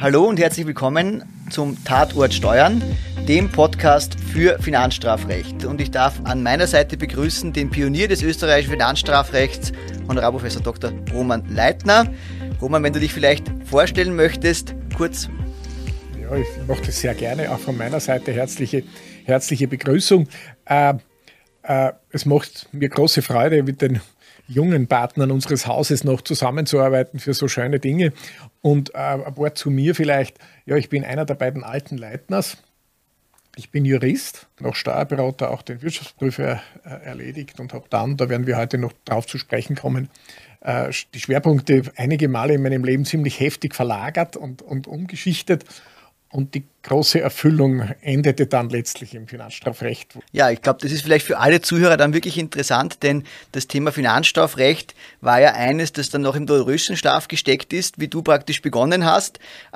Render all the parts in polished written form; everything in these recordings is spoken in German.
Hallo und herzlich willkommen zum Tatort Steuern, dem Podcast für Finanzstrafrecht. Und ich darf an meiner Seite begrüßen den Pionier des österreichischen Finanzstrafrechts, Honorarprofessor Dr. Roman Leitner. Roman, wenn du dich vielleicht vorstellen möchtest, kurz. Ja, ich mache das sehr gerne, auch von meiner Seite herzliche Begrüßung. Es macht mir große Freude, mit den jungen Partnern unseres Hauses noch zusammenzuarbeiten für so schöne Dinge. Und ein Wort zu mir vielleicht. Ja, ich bin einer der beiden alten Leitners. Ich bin Jurist, noch Steuerberater, auch den Wirtschaftsprüfer erledigt und habe dann, da werden wir heute noch drauf zu sprechen kommen, die Schwerpunkte einige Male in meinem Leben ziemlich heftig verlagert und umgeschichtet. Und die große Erfüllung endete dann letztlich im Finanzstrafrecht. Ja, ich glaube, das ist vielleicht für alle Zuhörer dann wirklich interessant, denn das Thema Finanzstrafrecht war ja eines, das dann noch im Dornröschenschlaf gesteckt ist, wie du praktisch begonnen hast.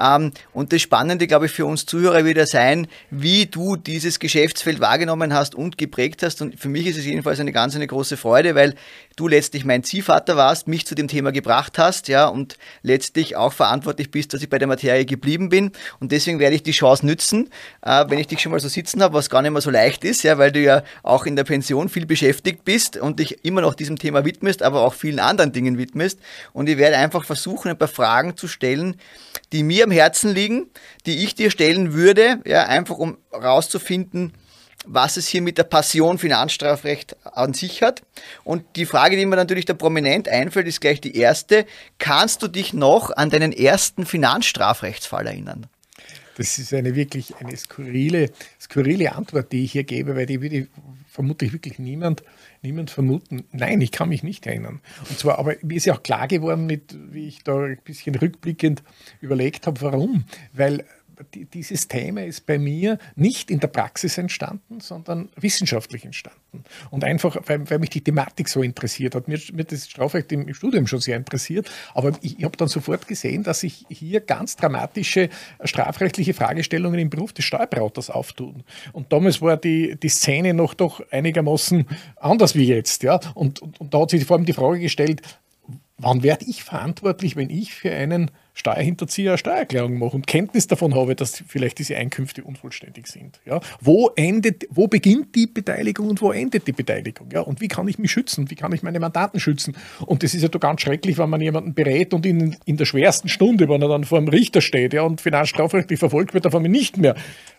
Und das Spannende, glaube ich, für uns Zuhörer wird sein, wie du dieses Geschäftsfeld wahrgenommen hast und geprägt hast. Und für mich ist es jedenfalls eine große Freude, weil du letztlich mein Ziehvater warst, mich zu dem Thema gebracht hast, ja, und letztlich auch verantwortlich bist, dass ich bei der Materie geblieben bin. Und deswegen werde ich die Chance nützen, wenn ich dich schon mal so sitzen habe, was gar nicht mehr so leicht ist, ja, weil du ja auch in der Pension viel beschäftigt bist und dich immer noch diesem Thema widmest, aber auch vielen anderen Dingen widmest. Und ich werde einfach versuchen, ein paar Fragen zu stellen, die mir am Herzen liegen, die ich dir stellen würde, ja, einfach um rauszufinden, was es hier mit der Passion Finanzstrafrecht an sich hat. Und die Frage, die mir natürlich da prominent einfällt, ist gleich die erste. Kannst du dich noch an deinen ersten Finanzstrafrechtsfall erinnern? Das ist wirklich eine skurrile Antwort, die ich hier gebe, weil die würde vermutlich wirklich niemand vermuten. Nein, ich kann mich nicht erinnern. Und zwar, aber mir ist ja auch klar geworden, wie ich da ein bisschen rückblickend überlegt habe, warum. Weil dieses Thema ist bei mir nicht in der Praxis entstanden, sondern wissenschaftlich entstanden. Und einfach, weil mich die Thematik so interessiert hat. Mir das Strafrecht im Studium schon sehr interessiert, aber ich habe dann sofort gesehen, dass sich hier ganz dramatische strafrechtliche Fragestellungen im Beruf des Steuerberaters auftun. Und damals war die Szene noch doch einigermaßen anders wie jetzt. Ja? Und da hat sich vor allem die Frage gestellt, wann werde ich verantwortlich, wenn ich für einen Steuerhinterzieher eine Steuererklärung mache und Kenntnis davon habe, dass vielleicht diese Einkünfte unvollständig sind? Ja? Wo beginnt die Beteiligung und wo endet die Beteiligung? Ja? Und wie kann ich mich schützen? Wie kann ich meine Mandanten schützen? Und das ist ja doch ganz schrecklich, wenn man jemanden berät und in der schwersten Stunde, wenn er dann vor dem Richter steht, ja, und finanzstrafrechtlich verfolgt wird, davon nicht mehr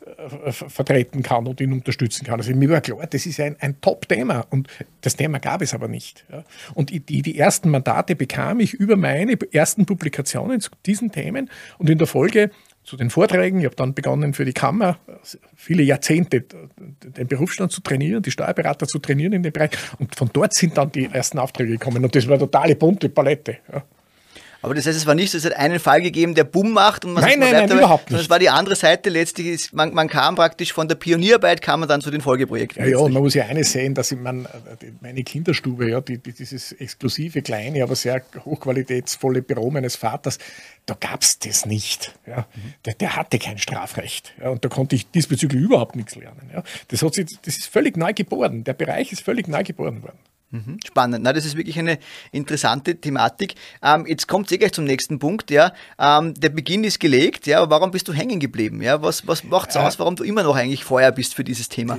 vertreten kann und ihn unterstützen kann. Also mir war klar, das ist ein Top-Thema und das Thema gab es aber nicht. Ja. Und die ersten Mandate bekam ich über meine ersten Publikationen zu diesen Themen und in der Folge zu den Vorträgen. Ich habe dann begonnen für die Kammer viele Jahrzehnte den Berufsstand zu trainieren, die Steuerberater zu trainieren in dem Bereich und von dort sind dann die ersten Aufträge gekommen und das war eine totale bunte Palette. Ja. Aber das heißt, es war nicht so, es hat einen Fall gegeben, der Bumm macht und man nein, überhaupt nicht. Das war die andere Seite letztlich, man kam praktisch von der Pionierarbeit, kam man dann zu den Folgeprojekten. Ja, und man muss ja eines sehen, dass meine Kinderstube, ja, dieses exklusive, kleine, aber sehr hochqualitätsvolle Büro meines Vaters, da gab es das nicht. Ja. Der hatte kein Strafrecht. Ja, und da konnte ich diesbezüglich überhaupt nichts lernen. Ja. Das ist völlig neu geboren. Der Bereich ist völlig neu geboren worden. Spannend. Na, das ist wirklich eine interessante Thematik. Jetzt kommt es gleich zum nächsten Punkt. Ja. Der Beginn ist gelegt. Ja. Warum bist du hängen geblieben? Ja. Was macht es aus, warum du immer noch eigentlich Feuer bist für dieses Thema?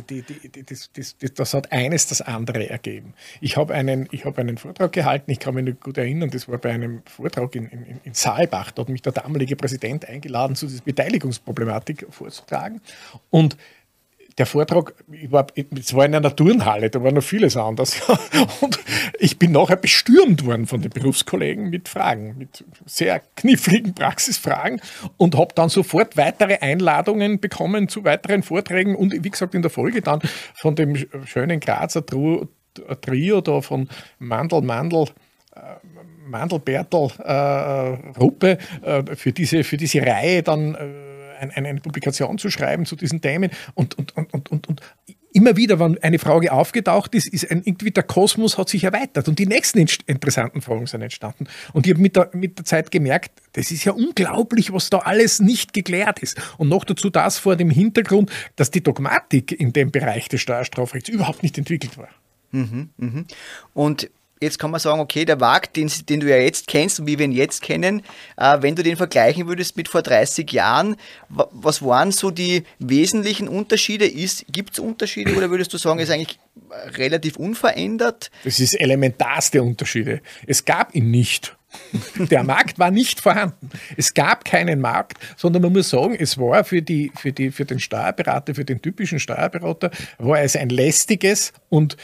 Das hat eines das andere ergeben. Ich habe einen Vortrag gehalten, ich kann mich nicht gut erinnern, das war bei einem Vortrag in Saalbach. Da hat mich der damalige Präsident eingeladen, zu dieser Beteiligungsproblematik vorzutragen. Und der Vortrag, es war in einer Turnhalle, da war noch vieles anders. Und ich bin nachher bestürmt worden von den Berufskollegen mit Fragen, mit sehr kniffligen Praxisfragen und habe dann sofort weitere Einladungen bekommen zu weiteren Vorträgen und wie gesagt in der Folge dann von dem schönen Grazer Trio da von Mandl, Bertel, Ruppe für diese Reihe dann eine Publikation zu schreiben zu diesen Themen und immer wieder, wenn eine Frage aufgetaucht ist, irgendwie der Kosmos hat sich erweitert und die nächsten interessanten Fragen sind entstanden. Und ich habe mit der Zeit gemerkt, das ist ja unglaublich, was da alles nicht geklärt ist. Und noch dazu das vor dem Hintergrund, dass die Dogmatik in dem Bereich des Steuerstrafrechts überhaupt nicht entwickelt war. Und jetzt kann man sagen, okay, der Markt, den du ja jetzt kennst und wie wir ihn jetzt kennen, wenn du den vergleichen würdest mit vor 30 Jahren, was waren so die wesentlichen Unterschiede? Gibt es Unterschiede oder würdest du sagen, ist eigentlich relativ unverändert? Das ist elementarste Unterschiede. Es gab ihn nicht. Der Markt war nicht vorhanden. Es gab keinen Markt, sondern man muss sagen, es war für den Steuerberater, für den typischen Steuerberater, war es ein lästiges und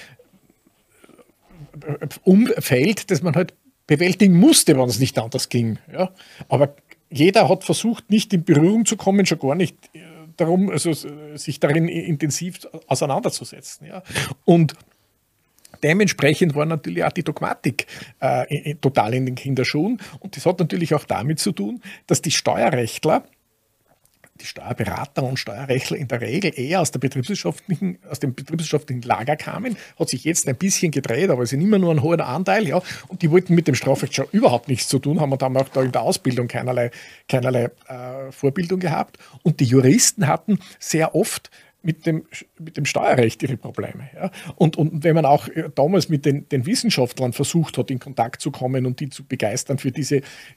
Umfeld, das man halt bewältigen musste, wenn es nicht anders ging. Ja? Aber jeder hat versucht, nicht in Berührung zu kommen, schon gar nicht darum, also sich darin intensiv auseinanderzusetzen. Ja? Und dementsprechend war natürlich auch die Dogmatik total in den Kinderschuhen. Und das hat natürlich auch damit zu tun, dass die Steuerrechtler, die Steuerberater und Steuerrechtler in der Regel eher aus dem betriebswirtschaftlichen Lager kamen, hat sich jetzt ein bisschen gedreht, aber es ist immer nur ein hoher Anteil, ja, und die wollten mit dem Strafrecht schon überhaupt nichts zu tun haben und haben auch da in der Ausbildung keinerlei Vorbildung gehabt. Und die Juristen hatten sehr oft mit dem Steuerrecht ihre Probleme. Ja. Und wenn man auch damals mit den Wissenschaftlern versucht hat, in Kontakt zu kommen und die zu begeistern für diese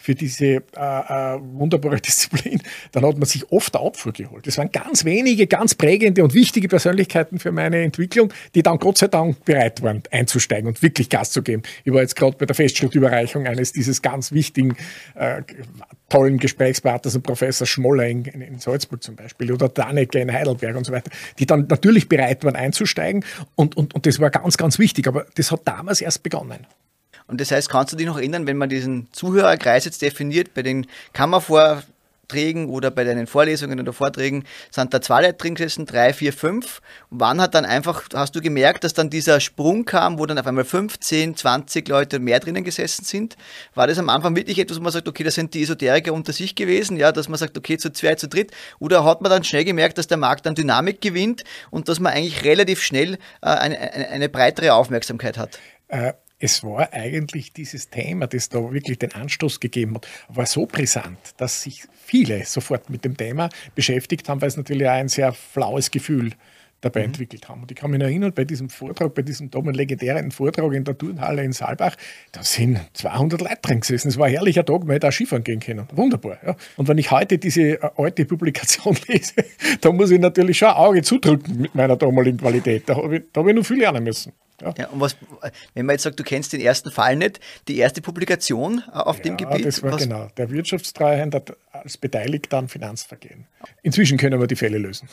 wunderbare Disziplin, dann hat man sich oft der Abfuhr geholt. Das waren ganz wenige, ganz prägende und wichtige Persönlichkeiten für meine Entwicklung, die dann Gott sei Dank bereit waren, einzusteigen und wirklich Gas zu geben. Ich war jetzt gerade bei der Festschriftüberreichung eines dieses ganz wichtigen, tollen Gesprächspartners und Professor Schmoller in Salzburg zum Beispiel oder Danecke in Heidelberg und so weiter, die dann natürlich bereit waren einzusteigen und das war ganz, ganz wichtig, aber das hat damals erst begonnen. Und das heißt, kannst du dich noch erinnern, wenn man diesen Zuhörerkreis jetzt definiert, bei den Kammervorträgen oder bei deinen Vorlesungen oder Vorträgen, sind da 2 Leute drin gesessen, 3, 4, 5. Und wann hat dann einfach, hast du gemerkt, dass dann dieser Sprung kam, wo dann auf einmal 15, 20 Leute mehr drinnen gesessen sind? War das am Anfang wirklich etwas, wo man sagt, okay, das sind die Esoteriker unter sich gewesen, ja, dass man sagt, okay, zu 2, zu 3? Oder hat man dann schnell gemerkt, dass der Markt dann Dynamik gewinnt und dass man eigentlich relativ schnell eine breitere Aufmerksamkeit hat? Es war eigentlich dieses Thema, das da wirklich den Anstoß gegeben hat, war so brisant, dass sich viele sofort mit dem Thema beschäftigt haben, weil es natürlich auch ein sehr flaues Gefühl dabei entwickelt haben. Und ich kann mich noch erinnern, bei diesem Vortrag, bei diesem legendären Vortrag in der Turnhalle in Saalbach, da sind 200 Leute drin gesessen. Es war ein herrlicher Tag, man hätte auch Skifahren gehen können. Wunderbar. Ja. Und wenn ich heute diese alte Publikation lese, da muss ich natürlich schon ein Auge zudrücken mit meiner damaligen Qualität. Da habe ich noch viel lernen müssen. Ja. Ja, und wenn man jetzt sagt, du kennst den ersten Fall nicht, die erste Publikation auf dem Gebiet? Das war genau, der Wirtschaftstreuhänder als Beteiligter an Finanzvergehen. Inzwischen können wir die Fälle lösen.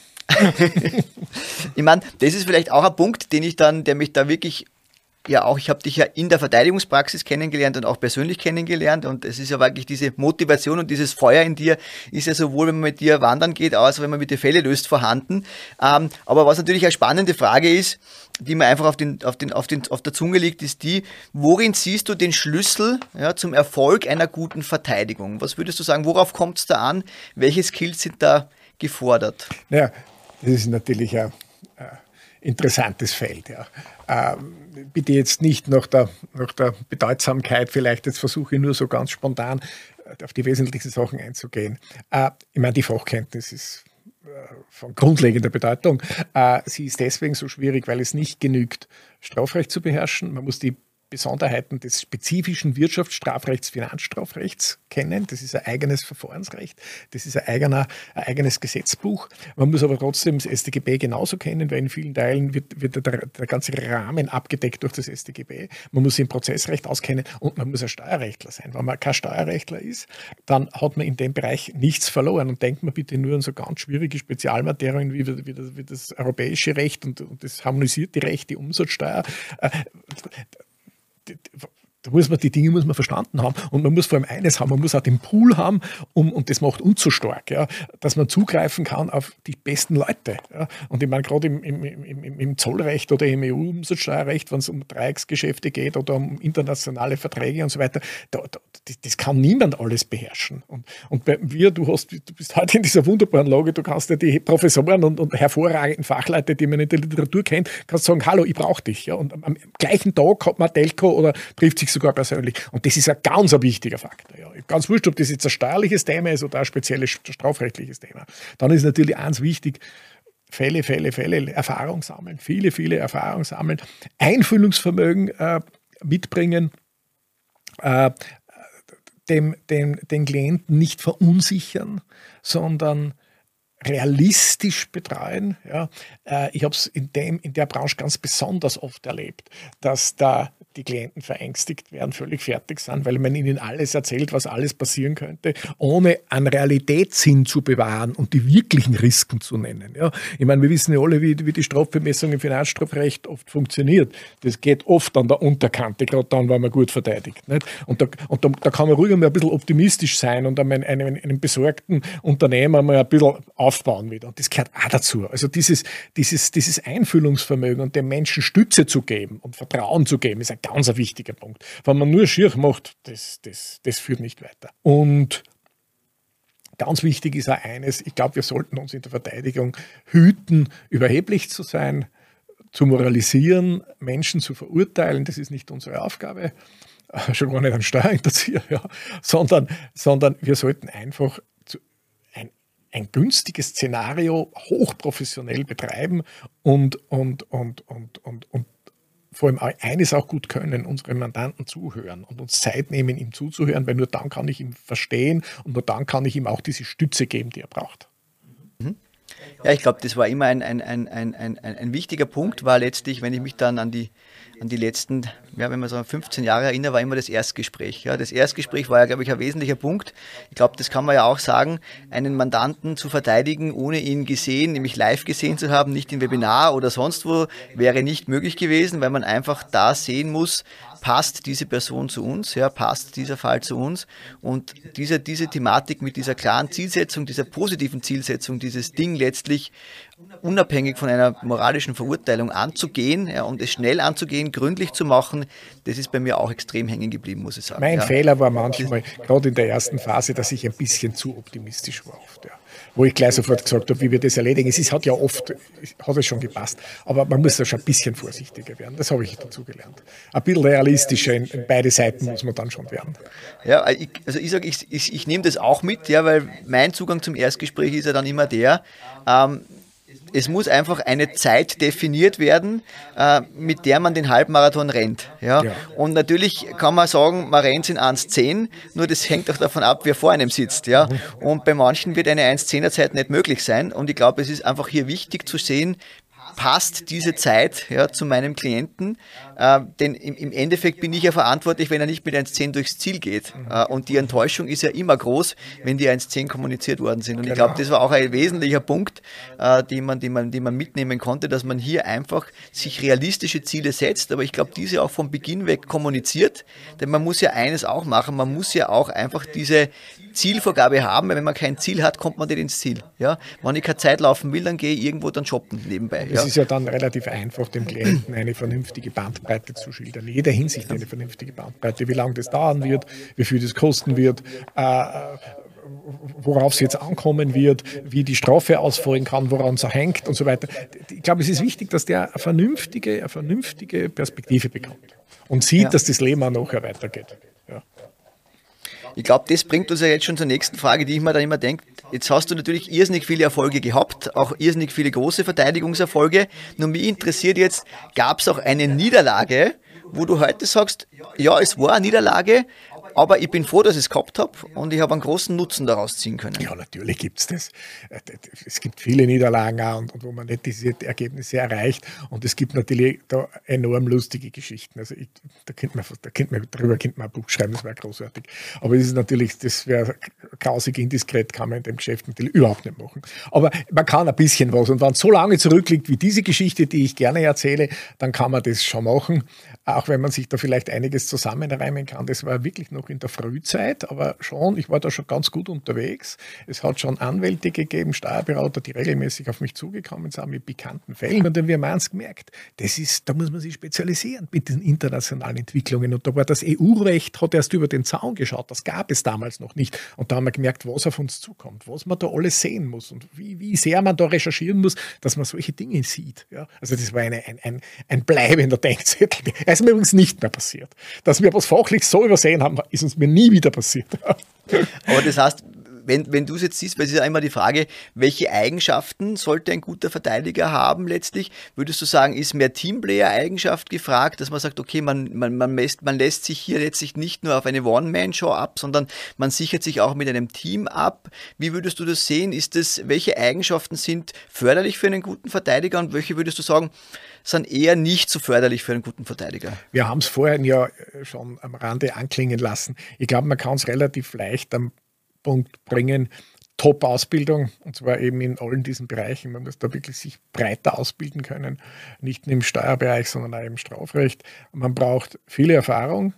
Ich meine, das ist vielleicht auch ein Punkt, der mich da wirklich, ja auch, ich habe dich ja in der Verteidigungspraxis kennengelernt und auch persönlich kennengelernt und es ist ja wirklich diese Motivation und dieses Feuer in dir ist ja sowohl, wenn man mit dir wandern geht, als auch wenn man mit dir Fälle löst, vorhanden. Aber was natürlich eine spannende Frage ist, die mir einfach auf der Zunge liegt, ist die, worin siehst du den Schlüssel, ja, zum Erfolg einer guten Verteidigung? Was würdest du sagen, worauf kommt es da an? Welche Skills sind da gefordert? Ja, das ist natürlich ein interessantes Feld. Ja. Bitte jetzt nicht nach der Bedeutsamkeit, vielleicht jetzt versuche ich nur so ganz spontan auf die wesentlichen Sachen einzugehen. Ich meine, die Fachkenntnis ist von grundlegender Bedeutung. Sie ist deswegen so schwierig, weil es nicht genügt, Strafrecht zu beherrschen. Man muss die Besonderheiten des spezifischen Wirtschaftsstrafrechts, Finanzstrafrechts kennen. Das ist ein eigenes Verfahrensrecht. Das ist ein eigenes Gesetzbuch. Man muss aber trotzdem das StGB genauso kennen, weil in vielen Teilen wird der ganze Rahmen abgedeckt durch das StGB. Man muss sich im Prozessrecht auskennen und man muss ein Steuerrechtler sein. Wenn man kein Steuerrechtler ist, dann hat man in dem Bereich nichts verloren. Und denkt man bitte nur an so ganz schwierige Spezialmaterien wie das europäische Recht und das harmonisierte Recht, die Umsatzsteuer. Die Dinge muss man verstanden haben und man muss vor allem eines haben, man muss auch den Pool haben und das macht uns so stark, ja, dass man zugreifen kann auf die besten Leute. Ja. Und ich meine, gerade im Zollrecht oder im EU-Umsatzsteuerrecht, wenn es um Dreiecksgeschäfte geht oder um internationale Verträge und so weiter, das kann niemand alles beherrschen. Und bei mir, du bist heute in dieser wunderbaren Lage, du kannst ja die Professoren und hervorragenden Fachleute, die man in der Literatur kennt, kannst sagen, hallo, ich brauche dich. Ja. Und am gleichen Tag hat man Telco oder trifft sich sogar persönlich. Und das ist ein ganz wichtiger Faktor. Ja. Ganz wurscht, ob das jetzt ein steuerliches Thema ist oder ein spezielles strafrechtliches Thema. Dann ist natürlich eins wichtig, Fälle, Erfahrung sammeln, viele Erfahrung sammeln, Einfühlungsvermögen mitbringen, den Klienten nicht verunsichern, sondern realistisch betreuen. Ja. Ich habe es in der Branche ganz besonders oft erlebt, dass da die Klienten verängstigt werden, völlig fertig sind, weil man ihnen alles erzählt, was alles passieren könnte, ohne einen Realitätssinn zu bewahren und die wirklichen Risiken zu nennen. Ja. Ich meine, wir wissen ja alle, wie die Strafbemessung im Finanzstrafrecht oft funktioniert. Das geht oft an der Unterkante, gerade dann, wenn man gut verteidigt. Nicht? Und da kann man ruhig mal ein bisschen optimistisch sein und einen besorgten Unternehmer mal ein bisschen aufbauen wieder. Und das gehört auch dazu. Also dieses Einfühlungsvermögen und dem Menschen Stütze zu geben und Vertrauen zu geben, ist ein ganz wichtiger Punkt. Wenn man nur schier macht, das führt nicht weiter. Und ganz wichtig ist auch eines, ich glaube, wir sollten uns in der Verteidigung hüten, überheblich zu sein, zu moralisieren, Menschen zu verurteilen. Das ist nicht unsere Aufgabe, schon gar nicht ein Steuerhinterzieher, ja, sondern wir sollten einfach ein günstiges Szenario hochprofessionell betreiben und vor allem eines auch gut können, unseren Mandanten zuhören und uns Zeit nehmen, ihm zuzuhören, weil nur dann kann ich ihn verstehen und nur dann kann ich ihm auch diese Stütze geben, die er braucht. Ja, ich glaube, das war immer ein wichtiger Punkt, war letztlich, wenn ich mich dann an die letzten, ja, wenn man so 15 Jahre erinnert, war immer das Erstgespräch. Ja, das Erstgespräch war ja, glaube ich, ein wesentlicher Punkt. Ich glaube, das kann man ja auch sagen, einen Mandanten zu verteidigen, ohne ihn gesehen, nämlich live gesehen zu haben, nicht im Webinar oder sonst wo, wäre nicht möglich gewesen, weil man einfach da sehen muss, passt diese Person zu uns, ja, passt dieser Fall zu uns, und diese Thematik mit dieser klaren Zielsetzung, dieser positiven Zielsetzung, dieses Ding letztlich unabhängig von einer moralischen Verurteilung anzugehen, ja, und es schnell anzugehen, gründlich zu machen, das ist bei mir auch extrem hängen geblieben, muss ich sagen. Mein Fehler war manchmal, gerade in der ersten Phase, dass ich ein bisschen zu optimistisch war oft, ja. Wo ich gleich sofort gesagt habe, wie wir das erledigen. Hat ja oft schon gepasst, aber man muss da schon ein bisschen vorsichtiger werden. Das habe ich dazu gelernt. Ein bisschen realistischer in beide Seiten muss man dann schon werden. Ja, ich sage, ich nehme das auch mit, ja, weil mein Zugang zum Erstgespräch ist ja dann immer der, es muss einfach eine Zeit definiert werden, mit der man den Halbmarathon rennt. Ja? Ja. Und natürlich kann man sagen, man rennt in 1,10, nur das hängt auch davon ab, wer vor einem sitzt. Ja? Und bei manchen wird eine 1,10er Zeit nicht möglich sein. Und ich glaube, es ist einfach hier wichtig zu sehen, passt diese Zeit, ja, zu meinem Klienten, denn im Endeffekt bin ich ja verantwortlich, wenn er nicht mit 1,10 durchs Ziel geht. Und die Enttäuschung ist ja immer groß, wenn die 1,10 kommuniziert worden sind. Und ich glaube, das war auch ein wesentlicher Punkt, den man mitnehmen konnte, dass man hier einfach sich realistische Ziele setzt, aber ich glaube, diese auch von Beginn weg kommuniziert, denn man muss ja eines auch machen, man muss ja auch einfach diese Zielvorgabe haben, weil wenn man kein Ziel hat, kommt man nicht ins Ziel. Ja? Wenn ich keine Zeit laufen will, dann gehe ich irgendwo dann shoppen nebenbei. Es ist ja dann relativ einfach, dem Klienten eine vernünftige Bandbreite zu schildern. In jeder Hinsicht eine vernünftige Bandbreite. Wie lange das dauern wird, wie viel das kosten wird, worauf es jetzt ankommen wird, wie die Strafe ausfallen kann, woran es hängt und so weiter. Ich glaube, es ist wichtig, dass der eine vernünftige Perspektive bekommt und sieht, dass das Leben auch nachher weitergeht. Ja. Ich glaube, das bringt uns ja jetzt schon zur nächsten Frage, die ich mir dann immer denke. Jetzt hast du natürlich irrsinnig viele Erfolge gehabt, auch irrsinnig viele große Verteidigungserfolge. Nur mich interessiert jetzt, gab es auch eine Niederlage, wo du heute sagst, ja, es war eine Niederlage, aber ich bin froh, dass ich es gehabt habe und ich habe einen großen Nutzen daraus ziehen können. Ja, natürlich gibt es das. Es gibt viele Niederlagen auch und wo man nicht diese Ergebnisse erreicht. Und es gibt natürlich da enorm lustige Geschichten. Also drüber könnte man ein Buch schreiben, das wäre großartig. Aber das wäre grausig indiskret, kann man in dem Geschäft natürlich überhaupt nicht machen. Aber man kann ein bisschen was. Und wenn es so lange zurückliegt wie diese Geschichte, die ich gerne erzähle, dann kann man das schon machen. Auch wenn man sich da vielleicht einiges zusammenreimen kann. Das war wirklich noch in der Frühzeit, aber ich war da schon ganz gut unterwegs. Es hat schon Anwälte gegeben, Steuerberater, die regelmäßig auf mich zugekommen sind mit bekannten Fällen. Und dann haben wir eins gemerkt, da muss man sich spezialisieren mit diesen internationalen Entwicklungen. Und da war das EU-Recht, hat erst über den Zaun geschaut. Das gab es damals noch nicht. Und da haben wir gemerkt, was auf uns zukommt, was man da alles sehen muss und wie sehr man da recherchieren muss, dass man solche Dinge sieht. Ja? Also das war ein bleibender Denkzettel. Das ist mir übrigens nicht mehr passiert. Dass wir was fachlich so übersehen haben, ist uns mir nie wieder passiert. Aber das heißt, wenn du es jetzt siehst, weil es ist ja immer die Frage, welche Eigenschaften sollte ein guter Verteidiger haben letztlich? Würdest du sagen, ist mehr Teamplayer-Eigenschaft gefragt, dass man sagt, okay, man lässt sich hier letztlich nicht nur auf eine One-Man-Show ab, sondern man sichert sich auch mit einem Team ab? Wie würdest du das sehen? Welche Eigenschaften sind förderlich für einen guten Verteidiger und welche würdest du sagen, sind eher nicht so förderlich für einen guten Verteidiger? Wir haben es vorhin ja schon am Rande anklingen lassen. Ich glaube, man kann es relativ leicht am Punkt bringen. Top-Ausbildung, und zwar eben in allen diesen Bereichen. Man muss da wirklich sich breiter ausbilden können, nicht nur im Steuerbereich, sondern auch im Strafrecht. Man braucht viel Erfahrung,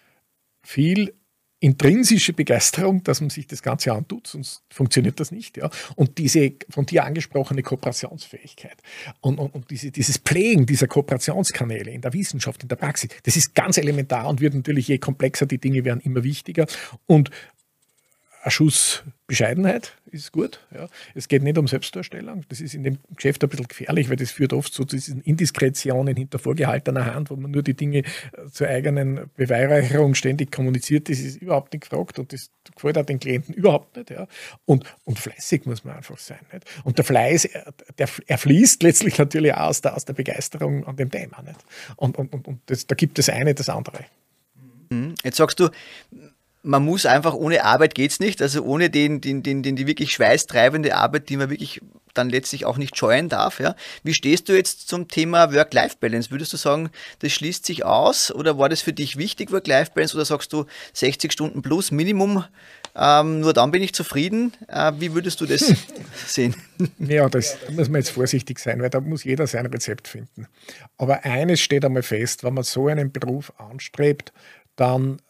viel intrinsische Begeisterung, dass man sich das Ganze antut, sonst funktioniert das nicht. Ja. Und diese von dir angesprochene Kooperationsfähigkeit und dieses Pflegen dieser Kooperationskanäle in der Wissenschaft, in der Praxis, das ist ganz elementar und wird natürlich, je komplexer die Dinge werden, immer wichtiger. Und ein Schuss Bescheidenheit ist gut. Ja. Es geht nicht um Selbstdarstellung. Das ist in dem Geschäft ein bisschen gefährlich, weil das führt oft zu diesen Indiskretionen hinter vorgehaltener Hand, wo man nur die Dinge zur eigenen Beweihräucherung ständig kommuniziert. Das ist überhaupt nicht gefragt und das gefällt auch den Klienten überhaupt nicht. Ja. Und fleißig muss man einfach sein. Nicht? Und der Fleiß, er fließt letztlich natürlich auch aus der Begeisterung an dem Thema. Nicht? Und da gibt es eine, das andere. Jetzt sagst du, man muss einfach, ohne Arbeit geht's nicht, also ohne die wirklich schweißtreibende Arbeit, die man wirklich dann letztlich auch nicht scheuen darf. Ja. Wie stehst du jetzt zum Thema Work-Life-Balance? Würdest du sagen, das schließt sich aus oder war das für dich wichtig, Work-Life-Balance, oder sagst du 60 Stunden plus Minimum, nur dann bin ich zufrieden? Wie würdest du das sehen? Ja, da muss man jetzt vorsichtig sein, weil da muss jeder sein Rezept finden. Aber eines steht einmal fest, wenn man so einen Beruf anstrebt, dann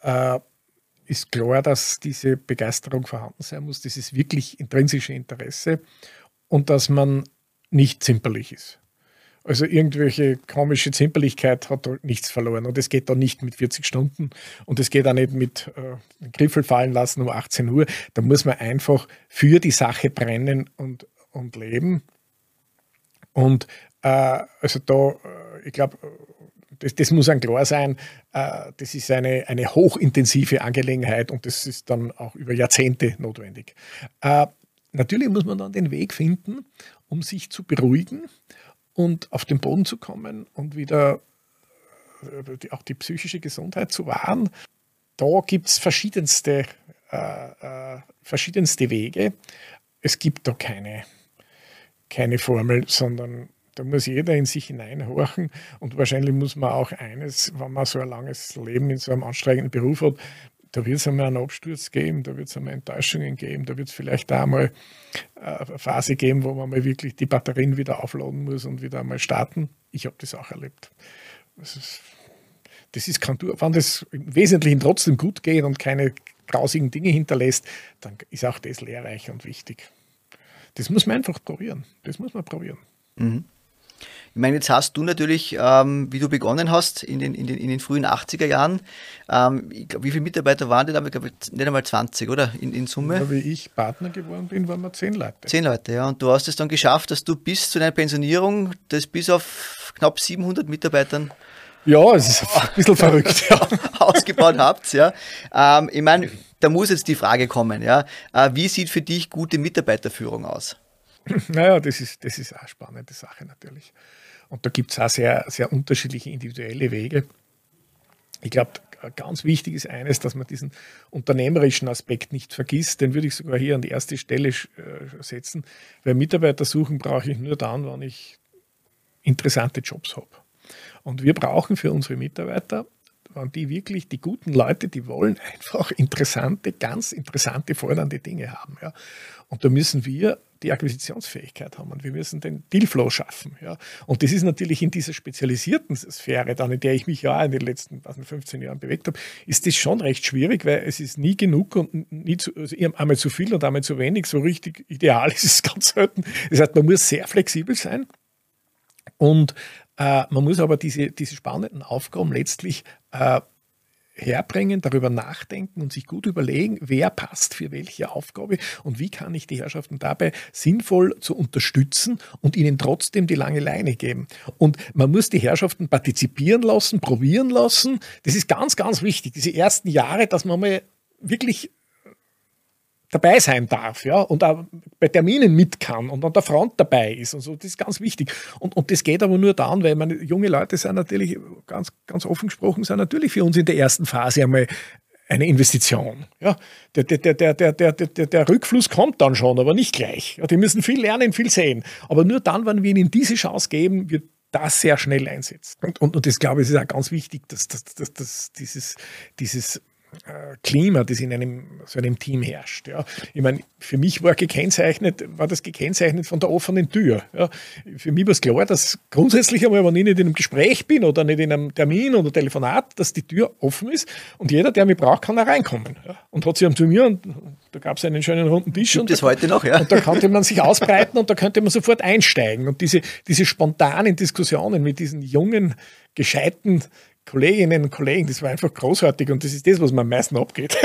ist klar, dass diese Begeisterung vorhanden sein muss, dieses wirklich intrinsische Interesse und dass man nicht zimperlich ist. Also irgendwelche komische Zimperlichkeit hat da nichts verloren und es geht da nicht mit 40 Stunden und es geht auch nicht mit den Griffel fallen lassen um 18 Uhr. Da muss man einfach für die Sache brennen und leben. Und also da, ich glaube, das muss einem klar sein, das ist eine hochintensive Angelegenheit und das ist dann auch über Jahrzehnte notwendig. Natürlich muss man dann den Weg finden, um sich zu beruhigen und auf den Boden zu kommen und wieder auch die psychische Gesundheit zu wahren. Da gibt es verschiedenste Wege. Es gibt da keine Formel, sondern da muss jeder in sich hineinhorchen und wahrscheinlich muss man auch eines, wenn man so ein langes Leben in so einem anstrengenden Beruf hat, da wird es einmal einen Absturz geben, da wird es einmal Enttäuschungen geben, da wird es vielleicht auch einmal eine Phase geben, wo man mal wirklich die Batterien wieder aufladen muss und wieder einmal starten. Ich habe das auch erlebt. Das ist kein Wenn das im Wesentlichen trotzdem gut geht und keine grausigen Dinge hinterlässt, dann ist auch das lehrreich und wichtig. Das muss man einfach probieren. Das muss man probieren. Mhm. Ich meine, jetzt hast du natürlich, wie du begonnen hast, in den frühen 80er Jahren, wie viele Mitarbeiter waren denn da? Ich glaube, nicht einmal 20, oder? In Summe? Ja, wie ich Partner geworden bin, waren wir 10 Leute. 10 Leute, ja. Und du hast es dann geschafft, dass du bis zu deiner Pensionierung das bis auf knapp 700 Mitarbeitern ja, es ist ein bisschen verrückt, ja. ausgebaut habt, ja. Ich meine, da muss jetzt die Frage kommen, ja. Wie sieht für dich gute Mitarbeiterführung aus? Naja, das ist auch eine spannende Sache natürlich. Und da gibt es auch sehr, sehr unterschiedliche individuelle Wege. Ich glaube, ganz wichtig ist eines, dass man diesen unternehmerischen Aspekt nicht vergisst. Den würde ich sogar hier an die erste Stelle setzen. Weil Mitarbeiter suchen brauche ich nur dann, wenn ich interessante Jobs habe. Und wir brauchen für unsere Mitarbeiter, wenn die wirklich, die guten Leute, die wollen einfach ganz interessante, fordernde Dinge haben. Ja. Und da müssen wir die Akquisitionsfähigkeit haben und wir müssen den Dealflow schaffen. Ja. Und das ist natürlich in dieser spezialisierten Sphäre, dann, in der ich mich ja in den letzten 15 Jahren bewegt habe, ist das schon recht schwierig, weil es ist nie genug und also einmal zu viel und einmal zu wenig. So richtig ideal ist es ganz selten. Das heißt, man muss sehr flexibel sein und man muss aber diese spannenden Aufgaben letztlich herbringen, darüber nachdenken und sich gut überlegen, wer passt für welche Aufgabe und wie kann ich die Herrschaften dabei sinnvoll zu unterstützen und ihnen trotzdem die lange Leine geben. Und man muss die Herrschaften partizipieren lassen, probieren lassen. Das ist ganz, ganz wichtig. Diese ersten Jahre, dass man mal wirklich dabei sein darf, ja, und auch bei Terminen mit kann und an der Front dabei ist und so, das ist ganz wichtig. Und das geht aber nur dann, weil junge Leute sind natürlich, ganz, ganz offen gesprochen, sind natürlich für uns in der ersten Phase einmal eine Investition. Ja. Der Rückfluss kommt dann schon, aber nicht gleich. Ja, die müssen viel lernen, viel sehen. Aber nur dann, wenn wir ihnen diese Chance geben, wird das sehr schnell einsetzt. Und das, glaube ich, ist auch ganz wichtig, dass dieses Klima, das in so einem Team herrscht. Ja. Ich meine, für mich war das gekennzeichnet von der offenen Tür. Ja. Für mich war es klar, dass grundsätzlich einmal, wenn ich nicht in einem Gespräch bin oder nicht in einem Termin oder Telefonat, dass die Tür offen ist und jeder, der mich braucht, kann da reinkommen. Ja. Und hat sie zu mir und da gab es einen schönen runden Tisch. Gibt es heute noch, ja. Und da konnte man sich ausbreiten und da könnte man sofort einsteigen. Und diese spontanen Diskussionen mit diesen jungen, gescheiten Kolleginnen und Kollegen, das war einfach großartig und das ist das, was mir am meisten abgeht.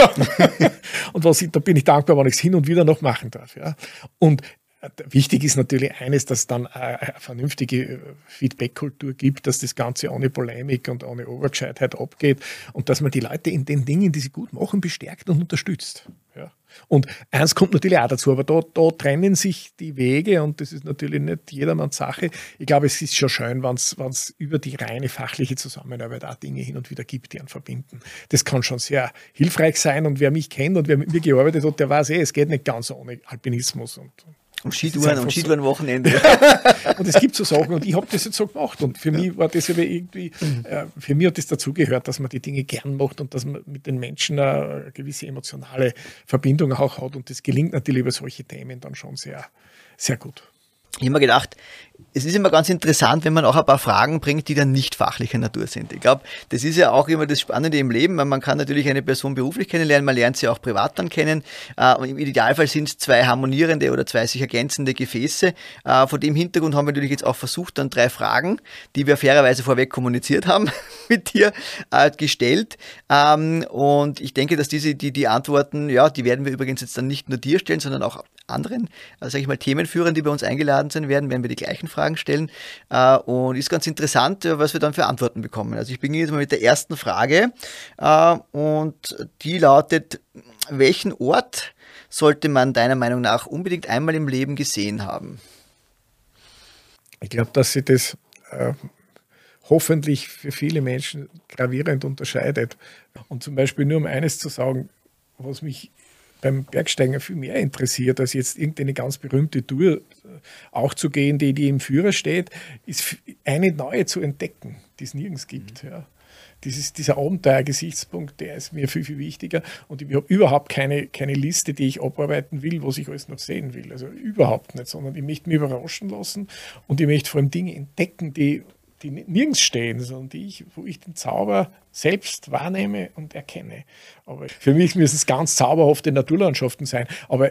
Und da bin ich dankbar, wenn ich es hin und wieder noch machen darf. Ja. Und wichtig ist natürlich eines, dass es dann eine vernünftige Feedback-Kultur gibt, dass das Ganze ohne Polemik und ohne Obergescheitheit abgeht und dass man die Leute in den Dingen, die sie gut machen, bestärkt und unterstützt. Ja. Und eins kommt natürlich auch dazu, aber da trennen sich die Wege und das ist natürlich nicht jedermanns Sache. Ich glaube, es ist schon schön, wenn es über die reine fachliche Zusammenarbeit auch Dinge hin und wieder gibt, die einen verbinden. Das kann schon sehr hilfreich sein und wer mich kennt und wer mit mir gearbeitet hat, der weiß es geht nicht ganz ohne Alpinismus und Skitouren-Wochenende. Und es gibt so Sachen und ich habe das jetzt so gemacht und für mich war das aber irgendwie, für mich hat das dazugehört, dass man die Dinge gern macht und dass man mit den Menschen eine gewisse emotionale Verbindung auch hat und das gelingt natürlich über solche Themen dann schon sehr, sehr gut. Ich habe mir gedacht, es ist immer ganz interessant, wenn man auch ein paar Fragen bringt, die dann nicht fachlicher Natur sind. Ich glaube, das ist ja auch immer das Spannende im Leben. Man kann natürlich eine Person beruflich kennenlernen, man lernt sie auch privat dann kennen. Und im Idealfall sind es zwei harmonierende oder zwei sich ergänzende Gefäße. Vor dem Hintergrund haben wir natürlich jetzt auch versucht, dann 3 Fragen, die wir fairerweise vorweg kommuniziert haben, mit dir gestellt. Und ich denke, dass die Antworten, ja, die werden wir übrigens jetzt dann nicht nur dir stellen, sondern auch anderen, sage ich mal, Themenführern, die bei uns eingeladen sein werden wir die gleichen Fragen stellen. Und ist ganz interessant, was wir dann für Antworten bekommen. Also ich beginne jetzt mal mit der ersten Frage. Und die lautet, welchen Ort sollte man deiner Meinung nach unbedingt einmal im Leben gesehen haben? Ich glaube, dass sich das hoffentlich für viele Menschen gravierend unterscheidet. Und zum Beispiel nur um eines zu sagen, was mich beim Bergsteigen viel mehr interessiert, als jetzt irgendeine ganz berühmte Tour auch zu gehen, die im Führer steht, ist eine neue zu entdecken, die es nirgends gibt. Ja. Dieser Abenteuer-Gesichtspunkt, der ist mir viel, viel wichtiger und ich habe überhaupt keine Liste, die ich abarbeiten will, was ich alles noch sehen will. Also überhaupt nicht, sondern ich möchte mich überraschen lassen und ich möchte vor allem Dinge entdecken, die nirgends stehen, sondern wo ich den Zauber selbst wahrnehme und erkenne. Aber für mich müssen es ganz zauberhafte Naturlandschaften sein. Aber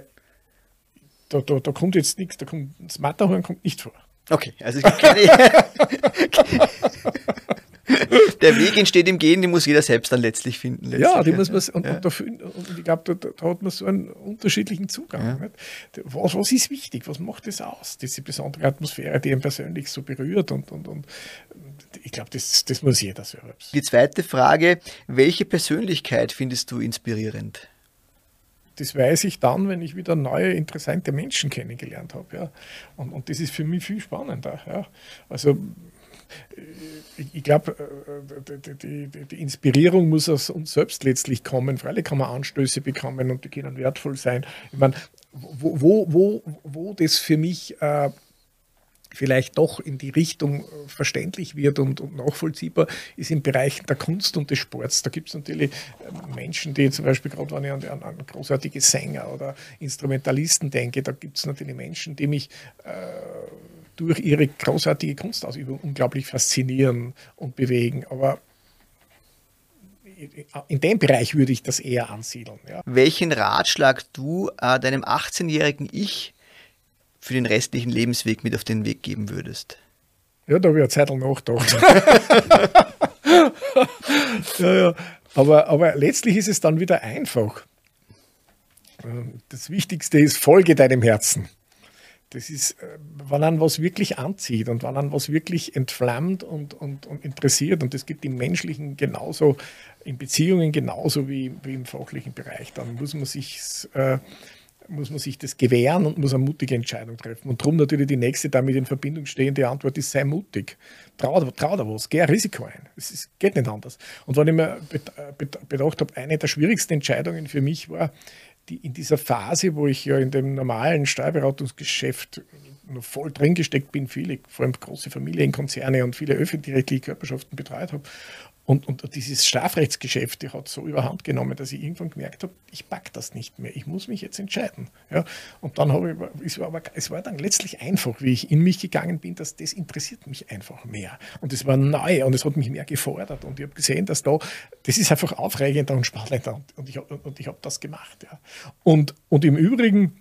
da kommt jetzt nichts, das Matterhorn kommt nicht vor. Okay, also es gibt keine... Der Weg entsteht im Gehen, den muss jeder selbst dann letztlich finden. Ja, die muss man, und ich glaube, da hat man so einen unterschiedlichen Zugang. Ja. Was ist wichtig? Was macht das aus? Diese besondere Atmosphäre, die ihn persönlich so berührt und ich glaube, das muss jeder selbst. Die zweite Frage, welche Persönlichkeit findest du inspirierend? Das weiß ich dann, wenn ich wieder neue, interessante Menschen kennengelernt habe. Ja. Und das ist für mich viel spannender. Ja. Also ich glaube, die Inspirierung muss aus uns selbst letztlich kommen. Freilich kann man Anstöße bekommen und die können wertvoll sein. Ich meine, wo das für mich vielleicht doch in die Richtung verständlich wird und nachvollziehbar, ist im Bereich der Kunst und des Sports. Da gibt es natürlich Menschen, die zum Beispiel, gerade wenn ich an großartige Sänger oder Instrumentalisten denke, da gibt es natürlich Menschen, die mich durch ihre großartige Kunstausübung unglaublich faszinieren und bewegen. Aber in dem Bereich würde ich das eher ansiedeln. Ja. Welchen Ratschlag du deinem 18-jährigen Ich für den restlichen Lebensweg mit auf den Weg geben würdest? Ja, da habe ich eine Zeit lang nachgedacht. Ja. Aber letztlich ist es dann wieder einfach. Das Wichtigste ist, folge deinem Herzen. Das ist, wenn einen was wirklich anzieht und wenn einen was wirklich entflammt und interessiert. Und das gibt im Menschlichen genauso, in Beziehungen genauso wie im fachlichen Bereich. Dann muss man sich muss man sich das gewähren und muss eine mutige Entscheidung treffen. Und darum natürlich die nächste damit in Verbindung stehende Antwort ist, sei mutig. Trau dir was, geh ein Risiko ein. Es geht nicht anders. Und wenn ich mir bedacht habe, eine der schwierigsten Entscheidungen für mich war, die in dieser Phase, wo ich ja in dem normalen Steuerberatungsgeschäft noch voll drin gesteckt bin, viele, vor allem große Familienkonzerne und viele öffentlich-rechtliche Körperschaften betreut habe. Und dieses Strafrechtsgeschäft, die hat so überhand genommen, dass ich irgendwann gemerkt habe, ich packe das nicht mehr, ich muss mich jetzt entscheiden. Ja, und dann es war dann letztlich einfach, wie ich in mich gegangen bin, dass das interessiert mich einfach mehr. Und es war neu und es hat mich mehr gefordert. Und ich habe gesehen, dass das ist einfach aufregender und spannender. Und ich habe das gemacht. Ja. Und im Übrigen,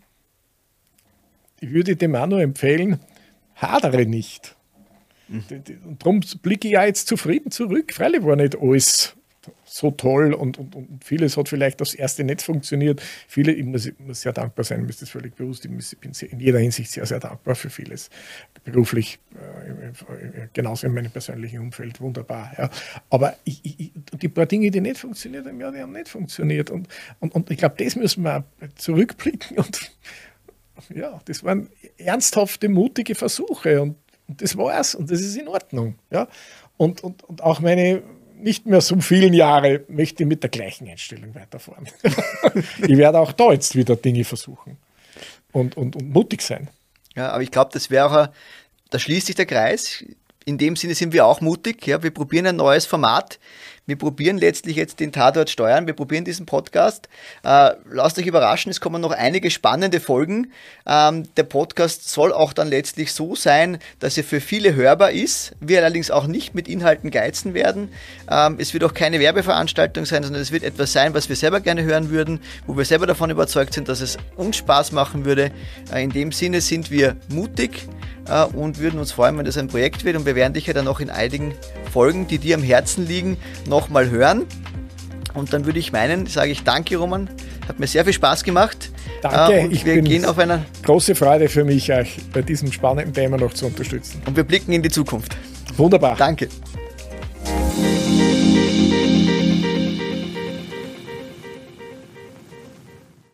ich würde dem auch nur empfehlen, hadere nicht. Und darum blicke ich ja jetzt zufrieden zurück. Freilich war nicht alles so toll und vieles hat vielleicht aufs Erste nicht funktioniert. Ich muss sehr dankbar sein, mir ist das völlig bewusst. Ich bin in jeder Hinsicht sehr, sehr dankbar für vieles. Beruflich, genauso in meinem persönlichen Umfeld, wunderbar. Ja. Aber die paar Dinge, die nicht funktioniert haben, ja, die haben nicht funktioniert. Und ich glaube, das müssen wir zurückblicken. Und ja, das waren ernsthafte, mutige Versuche. Und das war's und das ist in Ordnung. Ja? Und auch meine nicht mehr so vielen Jahre möchte ich mit der gleichen Einstellung weiterfahren. Ich werde auch da jetzt wieder Dinge versuchen und mutig sein. Ja, aber ich glaube, das wäre auch, da schließt sich der Kreis. In dem Sinne sind wir auch mutig. Ja? Wir probieren ein neues Format. Wir probieren letztlich jetzt den Tatort Steuern. Wir probieren diesen Podcast. Lasst euch überraschen, es kommen noch einige spannende Folgen. Der Podcast soll auch dann letztlich so sein, dass er für viele hörbar ist. Wir allerdings auch nicht mit Inhalten geizen werden. Es wird auch keine Werbeveranstaltung sein, sondern es wird etwas sein, was wir selber gerne hören würden, wo wir selber davon überzeugt sind, dass es uns Spaß machen würde. In dem Sinne sind wir mutig und würden uns freuen, wenn das ein Projekt wird. Und wir werden dich ja dann noch in einigen Folgen, die dir am Herzen liegen, nochmal hören. Und dann würde ich sage ich danke, Roman. Hat mir sehr viel Spaß gemacht. Danke. Und wir gehen auf eine große Freude für mich, euch bei diesem spannenden Thema noch zu unterstützen. Und wir blicken in die Zukunft. Wunderbar. Danke.